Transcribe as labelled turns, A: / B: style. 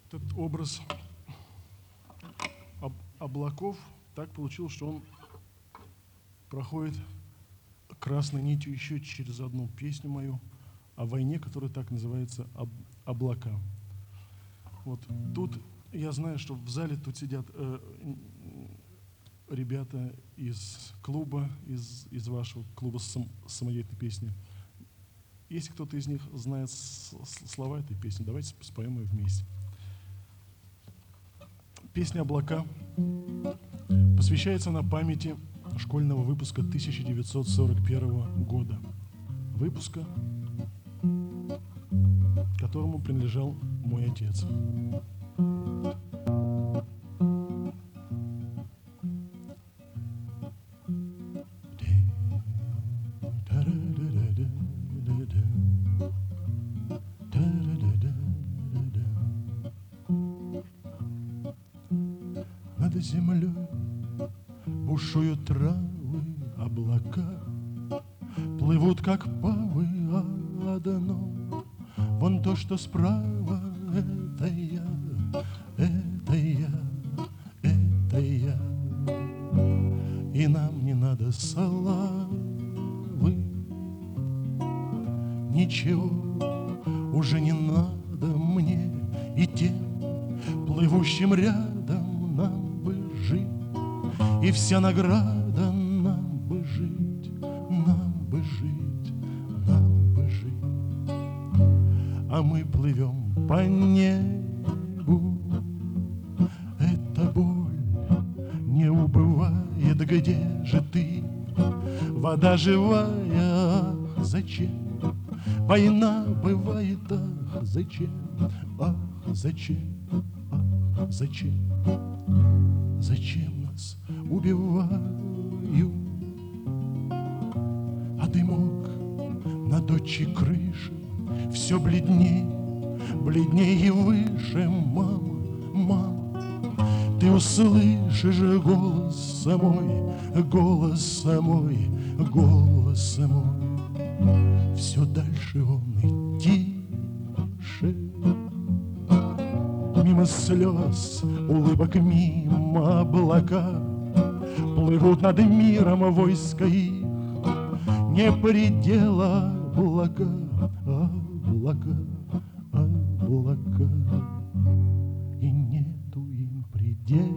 A: Этот образ облаков так получилось, что он проходит красной нитью еще через одну песню мою о войне, которая так называется «Облака». Вот тут я знаю, что в зале тут сидят ребята из клуба, из вашего клуба самодеятельной песни. Если кто-то из них знает слова этой песни, давайте споем ее вместе. Песня «Облака» посвящается на памяти школьного выпуска 1941 года. Выпуска, которому принадлежал мой отец. Над землей бушуют травы, облака плывут, как павы, одно. Вон то, что справа, это я, это я, это я. И нам не надо славы, ничего уже не надо мне, и тем плывущим рядом нам бы жить, и вся награда нам бы жить, нам бы жить, нам бы жить. А мы плывем по небу, эта боль не убывает. Где же ты, вода живая, ах, зачем? Война бывает, ах, зачем? Ах, зачем? Ах, зачем? Зачем нас убивают? А дымок на дочей крыше все бледней, бледней и выше. Мама, мама, ты услышишь голос мой, голос мой, голос мой. Все дальше он и тише, мимо слез, улыбок, мимо облака плывут над миром войска их, не предела облака, облака, облака, и нету им предела.